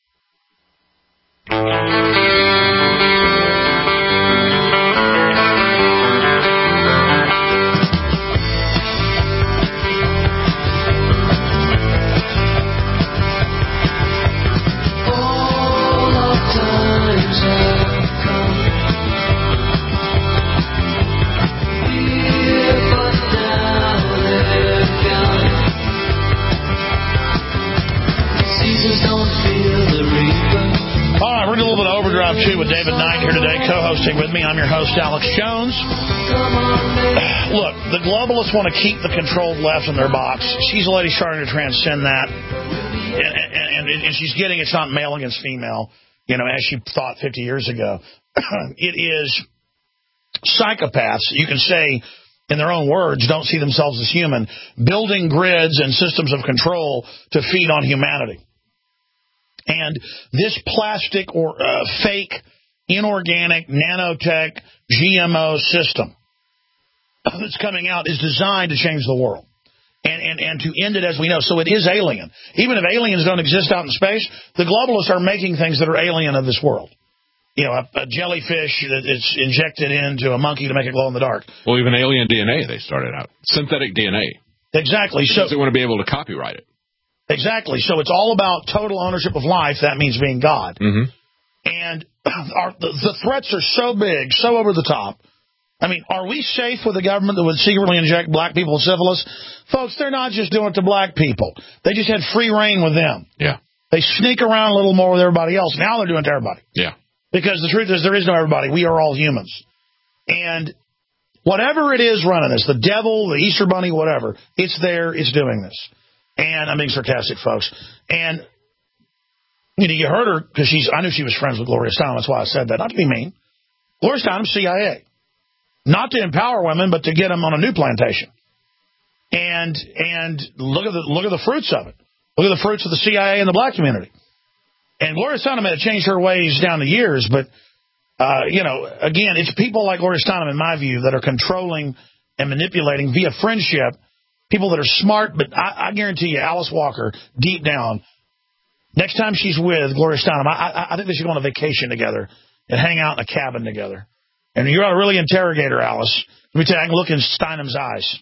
Talk 2 with David Knight here today, co-hosting with me. I'm your host, Alex Jones. Look, the globalists want to keep the controlled left in their box. She's a lady starting to transcend that. And she's getting it's not male against female, as she thought 50 years ago. It is psychopaths, you can say, in their own words, don't see themselves as human, building grids and systems of control to feed on humanity. And this plastic or fake, inorganic, nanotech, GMO system that's coming out is designed to change the world and to end it as we know. So it is alien. Even if aliens don't exist out in space, the globalists are making things that are alien of this world. A jellyfish that is injected into a monkey to make it glow in the dark. Well, even alien DNA, they started out. Synthetic DNA. Exactly. Because they want to be able to copyright it. Exactly. So it's all about total ownership of life. That means being God. Mm-hmm. And the threats are so big, so over the top. I mean, are we safe with a government that would secretly inject black people with syphilis? Folks, they're not just doing it to black people. They just had free reign with them. Yeah. They sneak around a little more with everybody else. Now they're doing it to everybody. Yeah. Because the truth is there is no everybody. We are all humans. And whatever it is running this, the devil, the Easter Bunny, whatever, it's there, it's doing this. And I'm being sarcastic, folks. And, you heard her because I knew she was friends with Gloria Steinem. That's why I said that. Not to be mean. Gloria Steinem, CIA. Not to empower women, but to get them on a new plantation. And look at the fruits of it. Look at the fruits of the CIA and the black community. And Gloria Steinem may have changed her ways down the years, but, again, it's people like Gloria Steinem, in my view, that are controlling and manipulating via friendship. People that are smart, but I guarantee you, Alice Walker, deep down, next time she's with Gloria Steinem, I think they should go on a vacation together and hang out in a cabin together. And you ought to really interrogate her, Alice. Let me tell you, I can look in Steinem's eyes,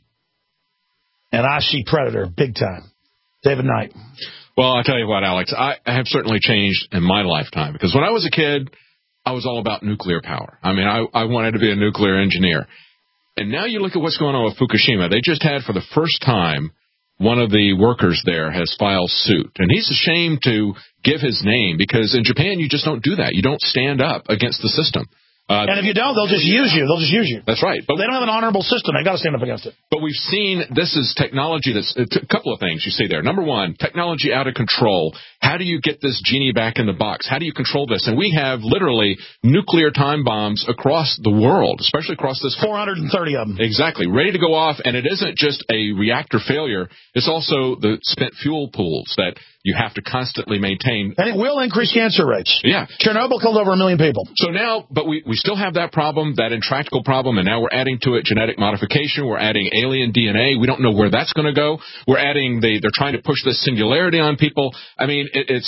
and I see Predator big time. David Knight. Well, I'll tell you what, Alex, I have certainly changed in my lifetime. Because when I was a kid, I was all about nuclear power. I mean, I wanted to be a nuclear engineer. And now you look at what's going on with Fukushima. They just had, for the first time, one of the workers there has filed suit. And he's ashamed to give his name because in Japan you just don't do that. You don't stand up against the system. And if you don't, they'll just use you. They'll just use you. That's right. But they don't have an honorable system. They've got to stand up against it. But we've seen this is technology that's a couple of things you see there. Number one, technology out of control. How do you get this genie back in the box? How do you control this? And we have literally nuclear time bombs across the world, especially across this 430 of them. Exactly. Ready to go off. And it isn't just a reactor failure. It's also the spent fuel pools that you have to constantly maintain. And it will increase cancer rates. Yeah. Chernobyl killed over 1 million people. So now, but we still have that problem, that intractable problem, and now we're adding to it genetic modification. We're adding alien DNA. We don't know where that's going to go. We're adding, they're trying to push this singularity on people. I mean,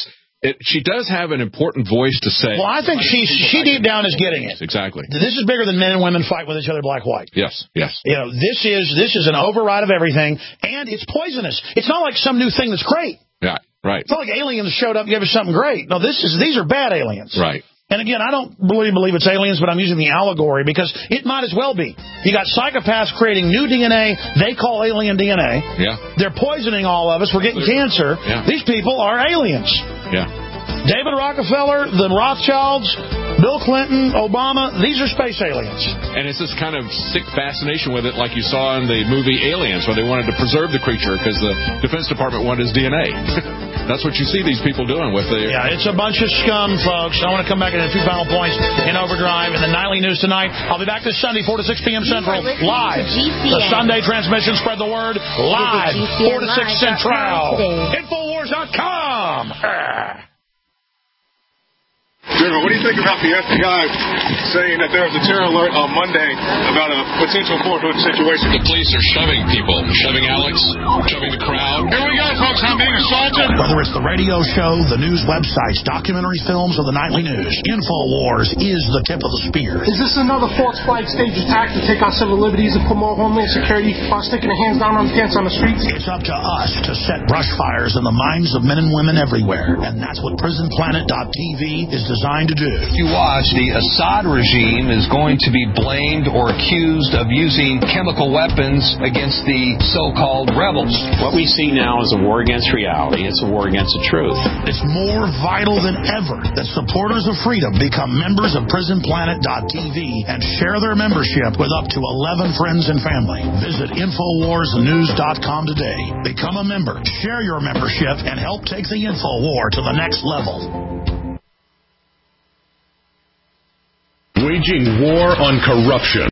she does have an important voice to say. Well, I think she deep down is getting it. Exactly. This is bigger than men and women fight with each other black-white. Yes. This is an override of everything, and it's poisonous. It's not like some new thing that's great. Yeah. Right. It's not like aliens showed up and gave us something great. No, these are bad aliens. Right. And again, I don't really believe it's aliens, but I'm using the allegory because it might as well be. You got psychopaths creating new DNA they call alien DNA. Yeah. They're poisoning all of us. We're getting cancer. Yeah. These people are aliens. Yeah. David Rockefeller, the Rothschilds, Bill Clinton, Obama, these are space aliens. And it's this kind of sick fascination with it like you saw in the movie Aliens, where they wanted to preserve the creature because the Defense Department wanted his DNA. That's what you see these people doing with the... Yeah, it's a bunch of scum, folks. I want to come back and a few final points in Overdrive and the Nightly News tonight. I'll be back this Sunday, 4 to 6 p.m. Central, live. The Sunday transmission, spread the word, live, 4 to 6 Central. Infowars.com. General, what do you think about the FBI saying that there was a terror alert on Monday about a potential Fort Hood situation? The police are shoving people, shoving Alex, shoving the crowd. Here we go, folks. I'm being assaulted. Whether it's the radio show, the news websites, documentary films, or the nightly news, InfoWars is the tip of the spear. Is this another false flag stage attack to take our civil liberties and put more homeland security while sticking their hands down on the tents on the streets? It's up to us to set brush fires in the minds of men and women everywhere. And that's what PrisonPlanet.tv is designed trying to do. You watch, the Assad regime is going to be blamed or accused of using chemical weapons against the so-called rebels. What we see now is a war against reality. It's a war against the truth. It's more vital than ever that supporters of freedom become members of PrisonPlanet.tv and share their membership with up to 11 friends and family. Visit InfoWarsNews.com today. Become a member, share your membership, and help take the InfoWar to the next level. Waging war on corruption.